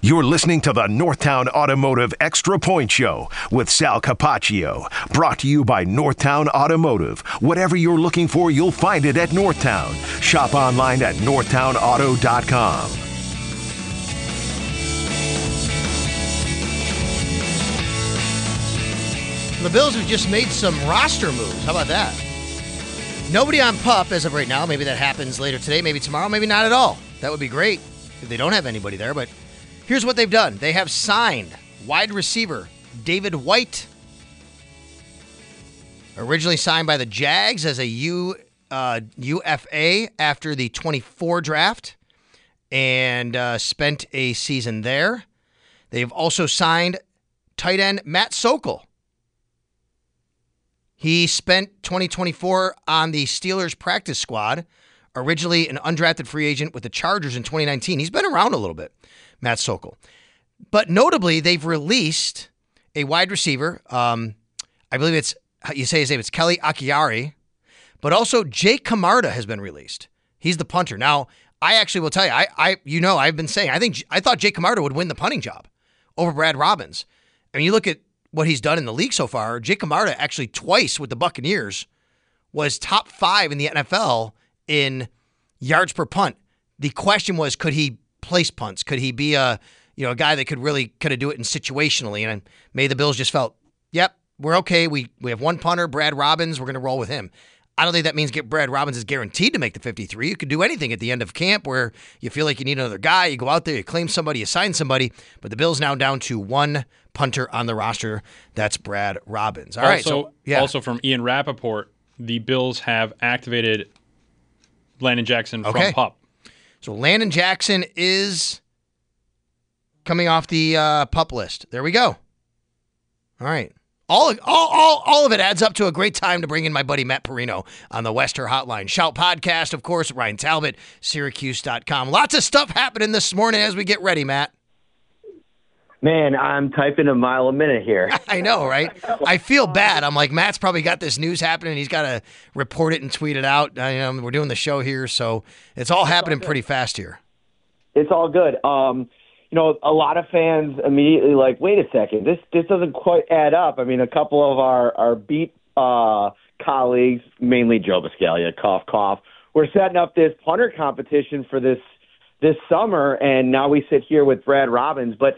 You're listening to the Northtown Automotive Extra Point Show with Sal Capaccio. Brought to you by Northtown Automotive. Whatever you're looking for, you'll find it at Northtown. Shop online at northtownauto.com. The Bills have just made some roster moves. How about that? Nobody on PUP as of right now. Maybe that happens later today, maybe tomorrow, maybe not at all. That would be great if they don't have anybody there, but here's what they've done. They have signed wide receiver David White, originally signed by the Jags as a UFA after the 24 draft, and spent a season there. They've also signed tight end Matt Sokol. He spent 2024 on the Steelers practice squad, originally an undrafted free agent with the Chargers in 2019. He's been around a little bit, Matt Sokol. But notably, they've released a wide receiver. I believe it's, you say his name, it's Kelly Akiari. But also, Jake Camarda has been released. He's the punter. Now, I actually will tell you, I've been saying, I thought Jake Camarda would win the punting job over Brad Robbins. I mean, you look at what he's done in the league so far. Jake Camarda actually twice with the Buccaneers was top 5 in the NFL in yards per punt. The question was, could he place punts? Could he be a guy that could do it in situationally? And maybe the Bills just felt, yep, we're okay. We have one punter, Brad Robbins. We're going to roll with him. I don't think that means Brad Robbins is guaranteed to make the 53. You could do anything at the end of camp where you feel like you need another guy. You go out there, you claim somebody, you sign somebody. But the Bills now down to one punter on the roster. That's Brad Robbins. All right. Also from Ian Rappaport, the Bills have activated Landon Jackson from PUP. So Landon Jackson is coming off the PUP list. There we go. All right. All of it adds up to a great time to bring in my buddy Matt Perino on the Wester Hotline. Shout Podcast, of course, Ryan Talbot, Syracuse.com. Lots of stuff happening this morning as we get ready, Matt. Man, I'm typing a mile a minute here. I know, right? I feel bad. I'm like, Matt's probably got this news happening. He's got to report it and tweet it out. We're doing the show here, so it's all happening pretty fast here. It's all good. A lot of fans immediately like, wait a second, this doesn't quite add up. I mean, a couple of our beat colleagues, mainly Joe Biscaglia, cough, cough, we're setting up this punter competition for this summer, and now we sit here with Brad Robbins. But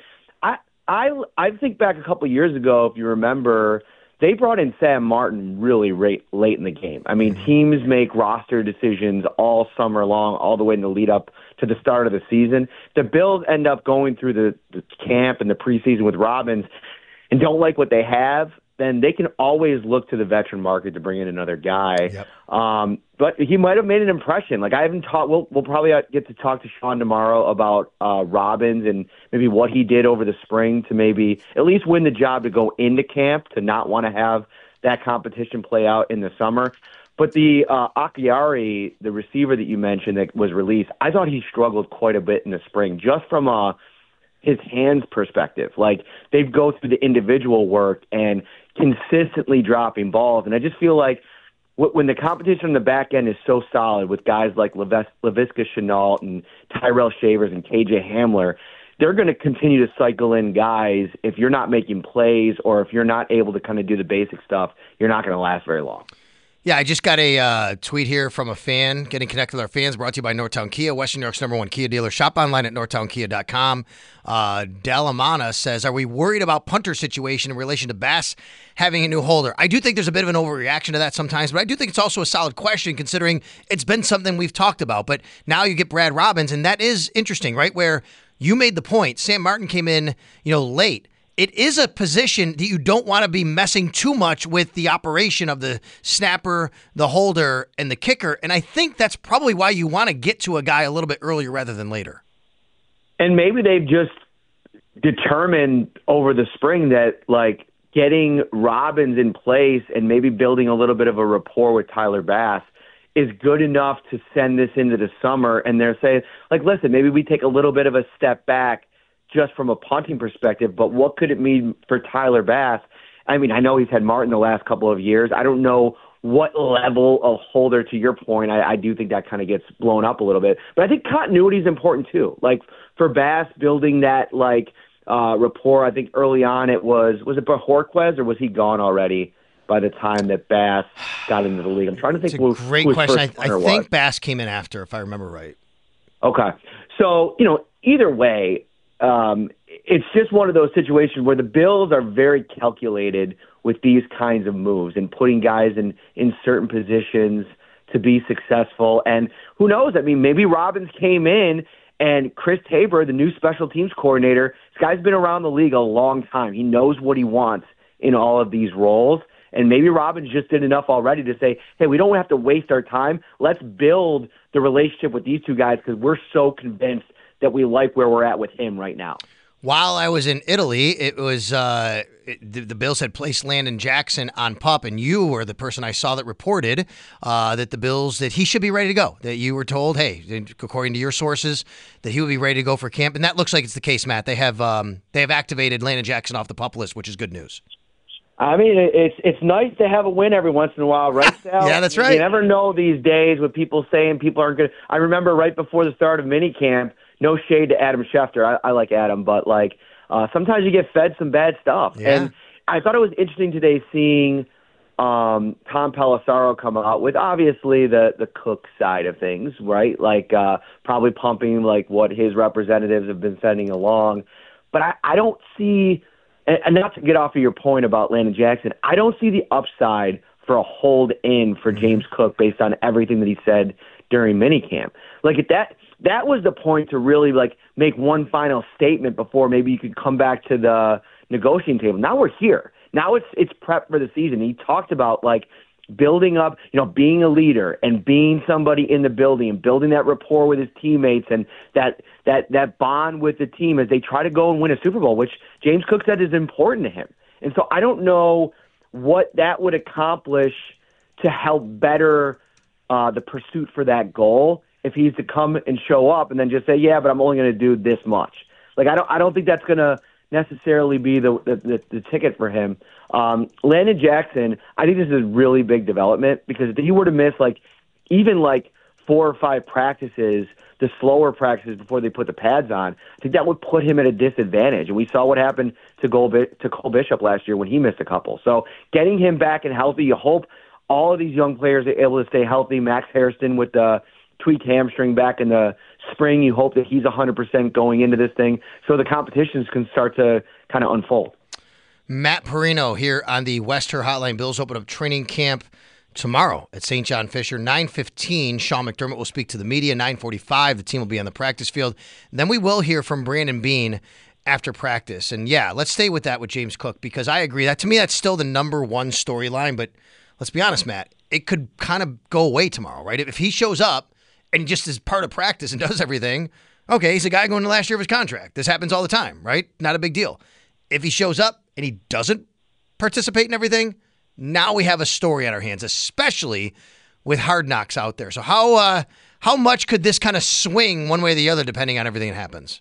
I think back a couple of years ago, if you remember, they brought in Sam Martin really late in the game. I mean, teams make roster decisions all summer long, all the way in the lead up to the start of the season. The Bills end up going through the camp and the preseason with Robbins and don't like what they have, then they can always look to the veteran market to bring in another guy. Yep. But he might have made an impression. Like, I haven't talked. We'll probably get to talk to Sean tomorrow about Robbins and maybe what he did over the spring to maybe at least win the job to go into camp, to not want to have that competition play out in the summer. But the Akiari, the receiver that you mentioned that was released, I thought he struggled quite a bit in the spring, just from his hands perspective. Like, they go through the individual work and consistently dropping balls. And I just feel like when the competition on the back end is so solid with guys like Laviska Shenault and Tyrell Shavers and KJ Hamler, they're going to continue to cycle in guys. If you're not making plays or if you're not able to kind of do the basic stuff, you're not going to last very long. Yeah, I just got a tweet here from a fan, getting connected with our fans, brought to you by Northtown Kia, Western New York's #1 Kia dealer. Shop online at northtownkia.com. Dalamana says, are we worried about punter situation in relation to Bass having a new holder? I do think there's a bit of an overreaction to that sometimes, but I do think it's also a solid question considering it's been something we've talked about. But now you get Brad Robbins, and that is interesting, right? Where you made the point, Sam Martin came in, late. It is a position that you don't want to be messing too much with the operation of the snapper, the holder, and the kicker. And I think that's probably why you want to get to a guy a little bit earlier rather than later. And maybe they've just determined over the spring that, like, getting Robbins in place and maybe building a little bit of a rapport with Tyler Bass is good enough to send this into the summer. And they're saying, like, listen, maybe we take a little bit of a step back just from a punting perspective, but what could it mean for Tyler Bass? I mean, I know he's had Martin the last couple of years. I don't know what level of holder, to your point, I do think that kind of gets blown up a little bit. But I think continuity is important too. Like for Bass, building that rapport. I think early on it was it Bajorquez or was he gone already by the time that Bass got into the league? I'm trying to think. It's a great question. I think Bass came in after, if I remember right. Okay. So, either way, it's just one of those situations where the Bills are very calculated with these kinds of moves and putting guys in certain positions to be successful. And who knows? I mean, maybe Robbins came in and Chris Tabor, the new special teams coordinator, this guy's been around the league a long time. He knows what he wants in all of these roles. And maybe Robbins just did enough already to say, hey, we don't have to waste our time. Let's build the relationship with these two guys because we're so convinced that we like where we're at with him right now. While I was in Italy, it was the Bills had placed Landon Jackson on PUP, and you were the person I saw that reported that the Bills, that he should be ready to go, that you were told, hey, according to your sources, that he would be ready to go for camp. And that looks like it's the case, Matt. They have activated Landon Jackson off the PUP list, which is good news. I mean, it's nice to have a win every once in a while, right, Sal? Yeah, that's right. You never know these days with people saying people aren't good. I remember right before the start of minicamp, no shade to Adam Schefter. I like Adam, but sometimes you get fed some bad stuff. Yeah. And I thought it was interesting today seeing Tom Pelissero come out with obviously the Cook side of things, right? Probably pumping what his representatives have been sending along. But I don't see, and not to get off of your point about Landon Jackson, I don't see the upside for a hold in for James Cook based on everything that he said during minicamp. That was the point to really make one final statement before maybe you could come back to the negotiating table. Now we're here. Now it's prep for the season. He talked about building up, being a leader and being somebody in the building and building that rapport with his teammates and that bond with the team as they try to go and win a Super Bowl, which James Cook said is important to him. And so I don't know what that would accomplish to help better the pursuit for that goal if he's to come and show up and then just say, yeah, but I'm only going to do this much. I don't think that's going to necessarily be the ticket for him. Landon Jackson, I think this is a really big development because if he were to miss even 4 or 5 practices, the slower practices before they put the pads on, I think that would put him at a disadvantage. And we saw what happened to Cole Bishop last year when he missed a couple. So getting him back and healthy, you hope all of these young players are able to stay healthy. Max Hairston with the tweaked hamstring back in the spring, you hope that he's 100% going into this thing so the competitions can start to kind of unfold. Matt Parrino here on the Wester Hotline. Bills open up training camp tomorrow at St. John Fisher. 9:15, Sean McDermott will speak to the media. 9:45, the team will be on the practice field. And then we will hear from Brandon Beane after practice. And yeah, let's stay with that with James Cook because I agree. That to me, that's still the number one storyline. But let's be honest, Matt, it could kind of go away tomorrow, right? If he shows up and he just is part of practice and does everything, okay, he's a guy going to the last year of his contract. This happens all the time, right? Not a big deal. If he shows up and he doesn't participate in everything, now we have a story on our hands, especially with Hard Knocks out there. So how much could this kind of swing one way or the other depending on everything that happens?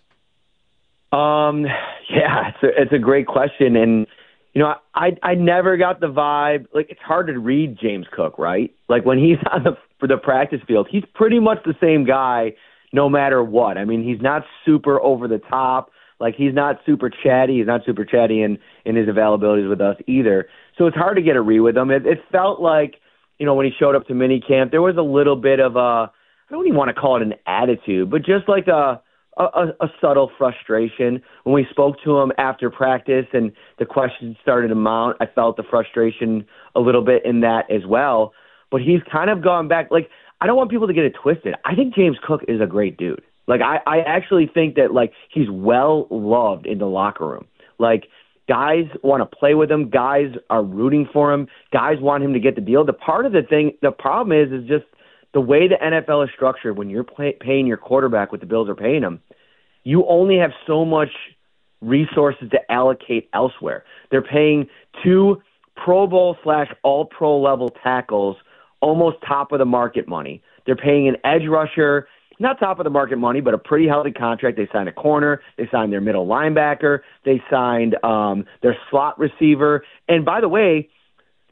Yeah, it's a great question. And, I never got the vibe. It's hard to read James Cook, right? When he's on the practice field, he's pretty much the same guy no matter what. I mean, he's not super over the top. He's not super chatty. He's not super chatty in his availabilities with us either. So it's hard to get a read with him. It felt like, when he showed up to minicamp, there was a little bit of I don't even want to call it an attitude, but just a subtle frustration. When we spoke to him after practice and the questions started to mount, I felt the frustration a little bit in that as well. But he's kind of gone back. I don't want people to get it twisted. I think James Cook is a great dude. I actually think that he's well loved in the locker room. Guys want to play with him. Guys are rooting for him. Guys want him to get the deal. The problem is just the way the NFL is structured. When you're paying your quarterback what the Bills are paying him, you only have so much resources to allocate elsewhere. They're paying 2 Pro Bowl / All-Pro level tackles almost top of the market money. They're paying an edge rusher, not top of the market money, but a pretty healthy contract. They signed a corner. They signed their middle linebacker. They signed their slot receiver. And by the way,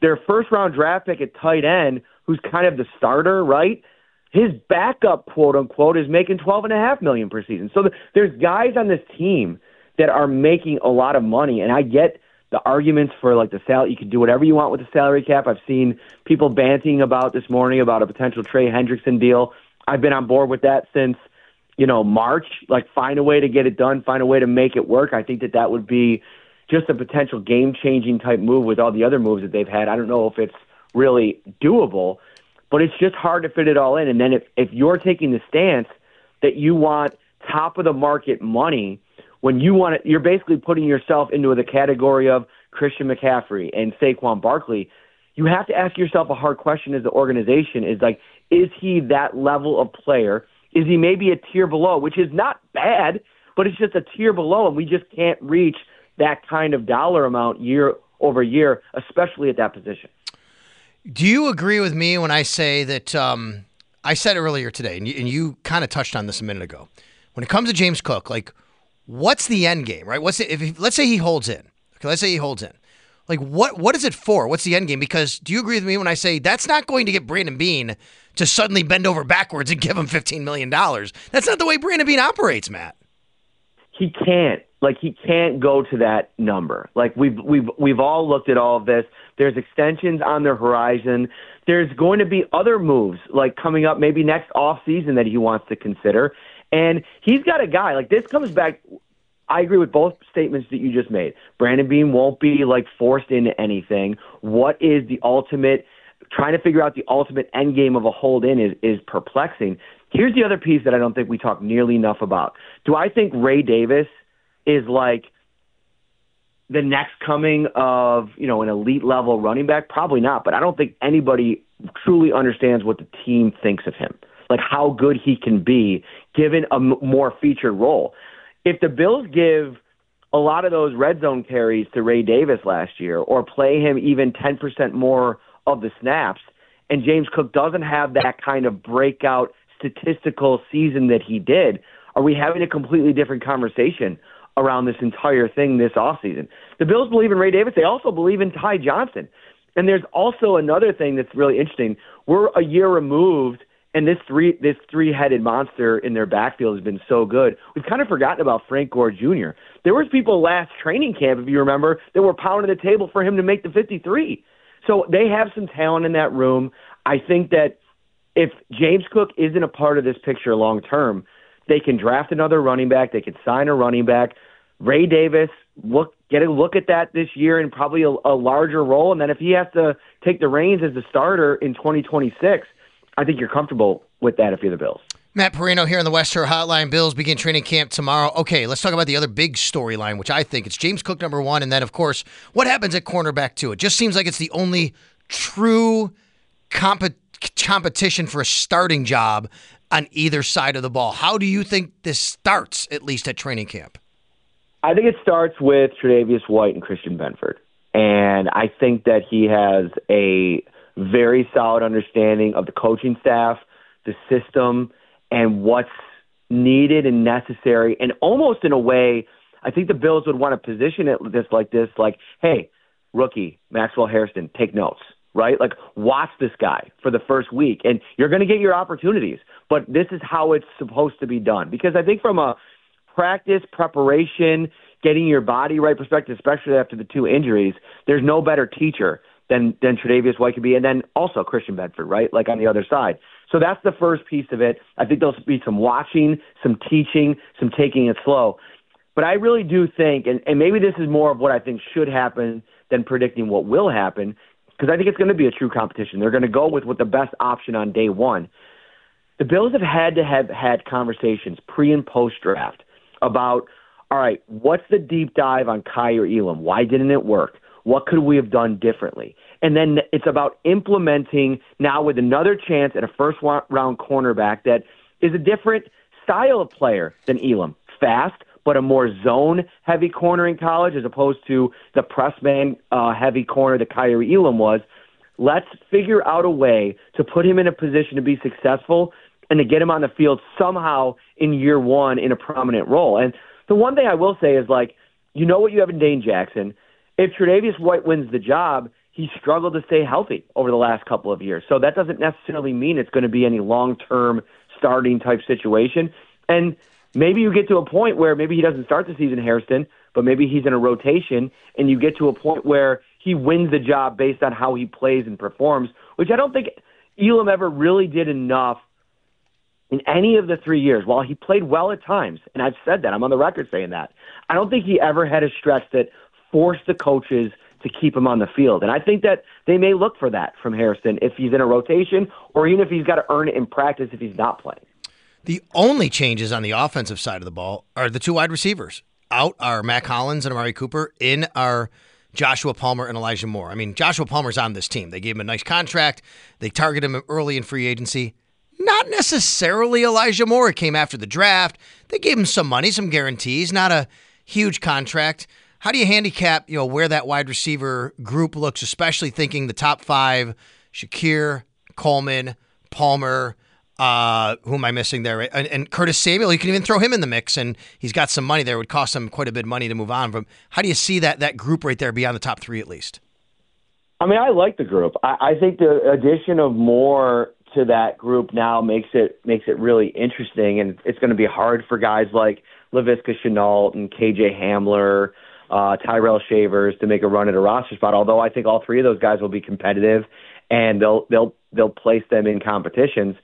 their first-round draft pick at tight end, who's kind of the starter, right? His backup, quote-unquote, is making $12.5 million per season. So there's guys on this team that are making a lot of money, and I get the arguments for like the salary. You can do whatever you want with the salary cap. I've seen people banting about this morning about a potential Trey Hendrickson deal. I've been on board with that since, March. Like, find a way to get it done, find a way to make it work. I think that would be just a potential game-changing type move with all the other moves that they've had. I don't know if it's really doable, but it's just hard to fit it all in. And then if you're taking the stance that you want top-of-the-market money, when you want it, you're basically putting yourself into the category of Christian McCaffrey and Saquon Barkley. You have to ask yourself a hard question as the organization is like, is he that level of player? Is he maybe a tier below, which is not bad, but it's just a tier below, and we just can't reach that kind of dollar amount year over year, especially at that position. Do you agree with me when I say that I said earlier today, and you kind of touched on this a minute ago, when it comes to James Cook, like, what's the end game, right? Let's say he holds in. Okay, let's say he holds in. Like, what is it for? What's the end game? Because do you agree with me when I say that's not going to get Brandon Beane to suddenly bend over backwards and give him $15 million? That's not the way Brandon Beane operates, Matt. He can't. Like, he can't go to that number. Like, we've all looked at all of this. There's extensions on the horizon. There's going to be other moves, like, coming up maybe next offseason that he wants to consider. And he's got a guy, like, this comes back. I agree with both statements that you just made. Brandon Beane won't be, like, forced into anything. What is the ultimate, trying to figure out the ultimate end game of a hold-in is perplexing. Here's the other piece that I don't think we talk nearly enough about. Do I think Ray Davis is, like, the next coming of, an elite-level running back? Probably not, but I don't think anybody truly understands what the team thinks of him, like how good he can be given a more featured role. If the Bills give a lot of those red zone carries to Ray Davis last year or play him even 10% more of the snaps, and James Cook doesn't have that kind of breakout statistical season that he did, are we having a completely different conversation around this entire thing this offseason? The Bills believe in Ray Davis. They also believe in Ty Johnson. And there's also another thing that's really interesting. We're a year removed, and this three-headed monster in their backfield has been so good. We've kind of forgotten about Frank Gore Jr. There was people last training camp, if you remember, that were pounding the table for him to make the 53. So they have some talent in that room. I think that if James Cook isn't a part of this picture long-term, they can draft another running back. They can sign a running back. Ray Davis, get a look at that this year in probably a larger role. And then if he has to take the reins as the starter in 2026, I think you're comfortable with that if you're the Bills. Matt Parrino here on the Western Hotline. Bills begin training camp tomorrow. Okay, let's talk about the other big storyline, which I think it's James Cook, number one, and then, of course, what happens at cornerback, too. It just seems like it's the only true competition for a starting job on either side of the ball. How do you think this starts, at least at training camp? I think it starts with Tre'Davious White and Christian Benford. And I think that he has a very solid understanding of the coaching staff, the system, and what's needed and necessary. And almost in a way, I think the Bills would want to position it like, hey, rookie, Maxwell Hairston, take notes, right? Like, watch this guy for the first week, and you're going to get your opportunities. But this is how it's supposed to be done. Because I think from a practice, preparation, getting your body right perspective, especially after the two injuries, there's no better teacher than Tre'Davious White could be, and then also Christian Benford, right, like on the other side. So that's the first piece of it. I think there'll be some watching, some teaching, some taking it slow. But I really do think, and maybe this is more of what I think should happen than predicting what will happen, because I think it's going to be a true competition. They're going to go with the best option on day one. The Bills have had conversations pre- and post-draft about, all right, what's the deep dive on Kaiir Elam? Why didn't it work? What could we have done differently? And then it's about implementing now with another chance at a first-round cornerback that is a different style of player than Elam. Fast, but a more zone-heavy corner in college as opposed to the press man-heavy corner that Kaiir Elam was. Let's figure out a way to put him in a position to be successful and to get him on the field somehow in year one in a prominent role. And the one thing I will say is, like, you know what you have in Dane Jackson. If Tre'Davious White wins the job, he struggled to stay healthy over the last couple of years. So that doesn't necessarily mean it's going to be any long-term starting type situation. And maybe you get to a point where maybe he doesn't start the season, Hairston, but maybe he's in a rotation, and you get to a point where he wins the job based on how he plays and performs, which I don't think Elam ever really did enough in any of the 3 years. While he played well at times, and I've said that, I'm on the record saying that, I don't think he ever had a stretch that forced the coaches to keep him on the field. And I think that they may look for that from Hairston if he's in a rotation, or even if he's got to earn it in practice if he's not playing. The only changes on the offensive side of the ball are the two wide receivers. Out are Matt Collins and Amari Cooper. In are Joshua Palmer and Elijah Moore. I mean, Joshua Palmer's on this team. They gave him a nice contract. They targeted him early in free agency. Not necessarily Elijah Moore. It came after the draft. They gave him some money, some guarantees, not a huge contract. How do you handicap, where that wide receiver group looks, especially thinking the top five, Shakir, Coleman, Palmer, who am I missing there? And Curtis Samuel, you can even throw him in the mix, and he's got some money there. It would cost him quite a bit of money to move on from. How do you see that group right there beyond the top three at least? I mean, I like the group. I think the addition of Moore to that group now makes it really interesting, and it's going to be hard for guys like Laviska Shenault and KJ Hamler, Tyrell Shavers to make a run at a roster spot. Although I think all three of those guys will be competitive, and they'll place them in competitions.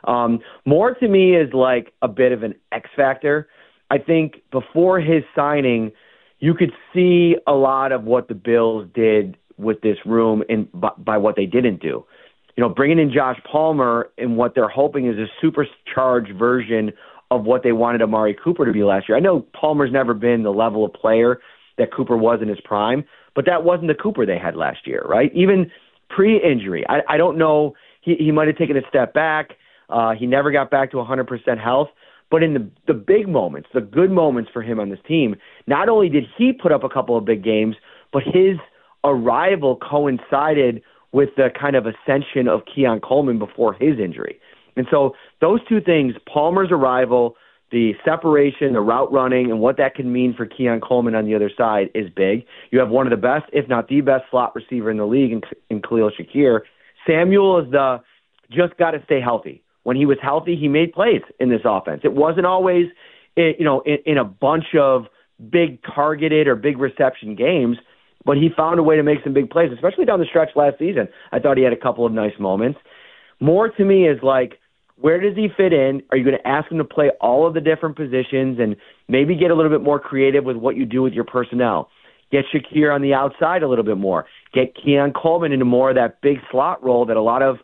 Moore to me is like a bit of an X factor. I think before his signing, you could see a lot of what the Bills did with this room by what they didn't do. Bringing in Josh Palmer and what they're hoping is a supercharged version of what they wanted Amari Cooper to be last year. I know Palmer's never been the level of player that Cooper was in his prime, but that wasn't the Cooper they had last year, right? Even pre-injury. I don't know. He might have taken a step back. He never got back to 100% health. But in the big moments, the good moments for him on this team, not only did he put up a couple of big games, but his arrival coincided with the kind of ascension of Keon Coleman before his injury. And so those two things, Palmer's arrival, the separation, the route running, and what that can mean for Keon Coleman on the other side is big. You have one of the best, if not the best, slot receiver in the league in Khalil Shakir. Samuel is just got to stay healthy. When he was healthy, he made plays in this offense. It wasn't always, in a bunch of big targeted or big reception games, but he found a way to make some big plays, especially down the stretch last season. I thought he had a couple of nice moments. Moore to me is like, where does he fit in? Are you going to ask him to play all of the different positions and maybe get a little bit more creative with what you do with your personnel? Get Shakir on the outside a little bit more. Get Keon Coleman into more of that big slot role that a lot of,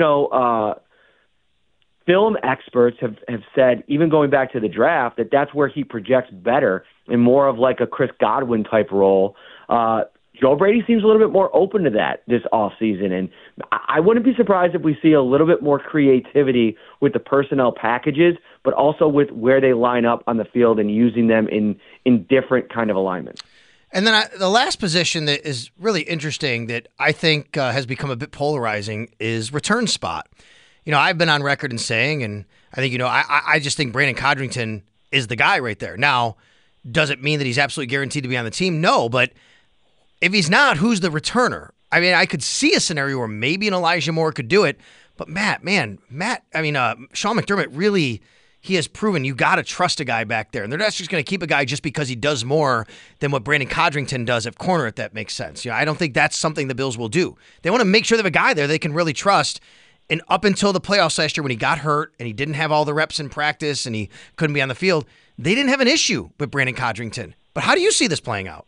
film experts have said, even going back to the draft, that's where he projects better and more of like a Chris Godwin type role. Joe Brady seems a little bit more open to that this offseason, and I wouldn't be surprised if we see a little bit more creativity with the personnel packages, but also with where they line up on the field and using them in different kind of alignments. And then the last position that is really interesting that I think has become a bit polarizing is return spot. I've been on record in saying, and I think, I just think Brandon Codrington is the guy right there. Now, does it mean that he's absolutely guaranteed to be on the team? No, but if he's not, who's the returner? I mean, I could see a scenario where maybe an Elijah Moore could do it, but Sean McDermott really, he has proven you got to trust a guy back there. And they're not just going to keep a guy just because he does more than what Brandon Codrington does at corner, if that makes sense. I don't think that's something the Bills will do. They want to make sure they have a guy there they can really trust. And up until the playoffs last year when he got hurt and he didn't have all the reps in practice and he couldn't be on the field, they didn't have an issue with Brandon Codrington. But how do you see this playing out?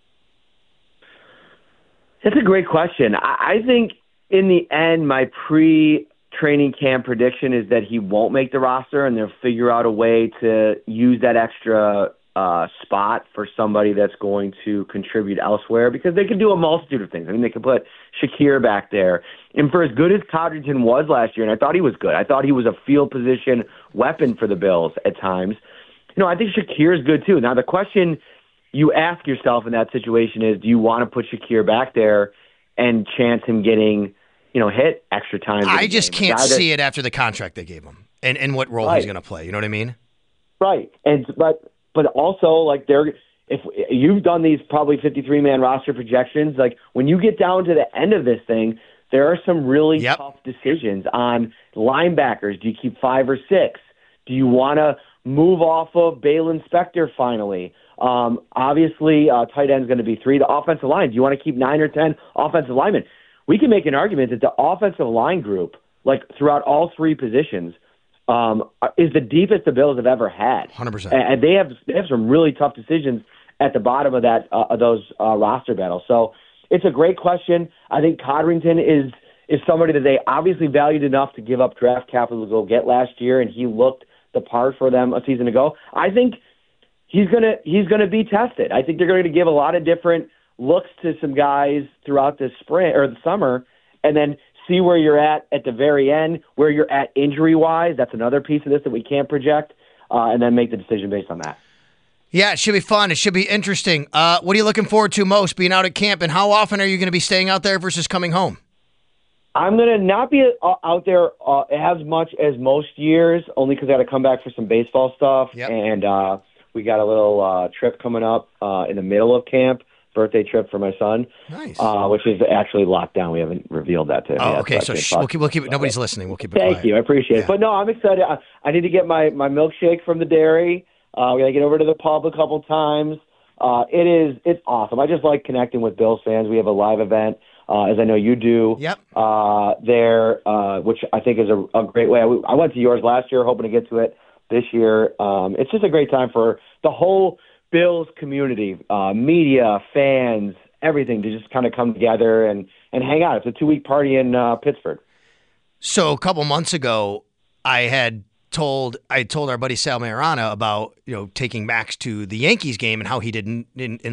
That's a great question. I think in the end, my pre-training camp prediction is that he won't make the roster and they'll figure out a way to use that extra spot for somebody that's going to contribute elsewhere, because they can do a multitude of things. I mean, they can put Shakir back there. And for as good as Codrington was last year, and I thought he was good, I thought he was a field position weapon for the Bills at times. I think Shakir is good too. Now, the question you ask yourself in that situation is, do you want to put Shakir back there and chance him getting, hit extra times? I just can't see it after the contract they gave him and what role he's going to play. You know what I mean? Right. But also, like, if you've done these probably 53-man roster projections, like when you get down to the end of this thing, there are some really tough decisions on linebackers. Do you keep 5 or 6? Do you want to move off of Balin Spector finally? Obviously, tight end is going to be 3. The offensive line, do you want to keep 9 or 10 offensive linemen? We can make an argument that the offensive line group, like throughout all 3 positions, is the deepest the Bills have ever had. 100%. And they have some really tough decisions at the bottom of those roster battles. So it's a great question. I think Codrington is somebody that they obviously valued enough to give up draft capital to go get last year, and he looked the part for them a season ago. I think he's gonna be tested. I think they're going to give a lot of different looks to some guys throughout the spring or the summer, and then see where you're at the very end, where you're at injury-wise. That's another piece of this that we can't project, and then make the decision based on that. Yeah, it should be fun. It should be interesting. What are you looking forward to most, being out at camp, and how often are you going to be staying out there versus coming home? I'm going to not be out there as much as most years, only because I got to come back for some baseball stuff. Yep. And we got a little trip coming up in the middle of camp, birthday trip for my son. Nice. Which is actually locked down. We haven't revealed that to him yet. Okay. So we'll keep it. Nobody's listening. We'll keep it Thank quiet. you. I appreciate it. But no, I'm excited. I need to get my milkshake from the dairy. We got to get over to the pub a couple times. It's awesome. I just like connecting with Bills fans. We have a live event, as I know you do. Yep. There, which I think is a great way. I went to yours last year, hoping to get to it this year. It's just a great time for the whole Bills community, media, fans, everything to just kind of come together and hang out. It's a 2-week party in Pittsburgh. So a couple months ago, I told our buddy Sal Mayorana about, taking Max to the Yankees game and how he didn't, and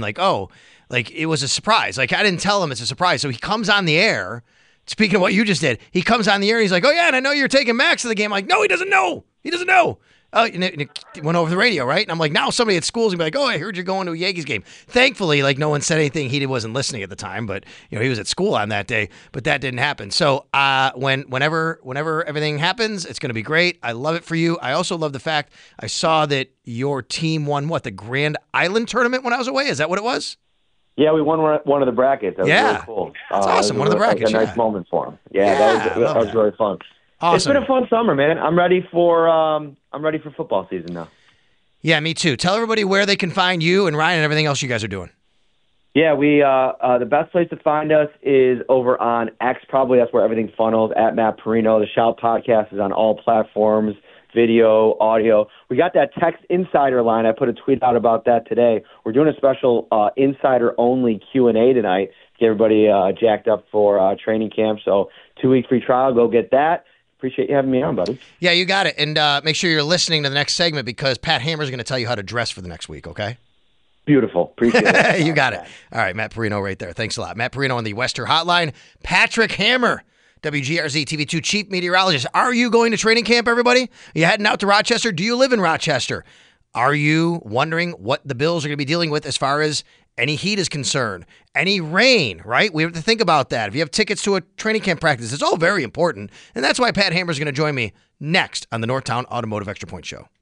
it was a surprise. Like, I didn't tell him it's a surprise. So he comes on the air. Speaking of what you just did, he comes on the air and he's like, "Oh yeah, and I know you're taking Max to the game." I'm like, "No, he doesn't know. He doesn't know." And it went over the radio, right? And I'm like, now somebody at school's gonna be like, "Oh, I heard you're going to a Yankees game." Thankfully, no one said anything. He wasn't listening at the time, but he was at school on that day. But that didn't happen. So whenever everything happens, it's gonna be great. I love it for you. I also love the fact I saw that your team won the Grand Island tournament when I was away. Is that what it was? Yeah, we won one of the brackets. That was really cool. That's awesome. One of the brackets. That was a nice moment for him. That was really fun. Awesome. It's been a fun summer, man. I'm ready for football season now. Yeah, me too. Tell everybody where they can find you and Ryan and everything else you guys are doing. Yeah, we the best place to find us is over on X. Probably that's where everything funnels, at Matt Perino. The Shout Podcast is on all platforms, video, audio. We got that text insider line. I put a tweet out about that today. We're doing a special insider-only Q&A tonight to get everybody jacked up for training camp. So 2-week free trial. Go get that. Appreciate you having me on, buddy. Yeah, you got it. And make sure you're listening to the next segment because Pat Hammer's going to tell you how to dress for the next week, okay? Beautiful. Appreciate it. You got it. All right, Matt Perino right there. Thanks a lot. Matt Perino on the Wester Hotline. Patrick Hammer, WGRZ TV2 Chief Meteorologist. Are you going to training camp, everybody? Are you heading out to Rochester? Do you live in Rochester? Are you wondering what the Bills are going to be dealing with as far as any heat is concerned? Any rain, right? We have to think about that. If you have tickets to a training camp practice, it's all very important. And that's why Pat Hammer is going to join me next on the Northtown Automotive Extra Point Show.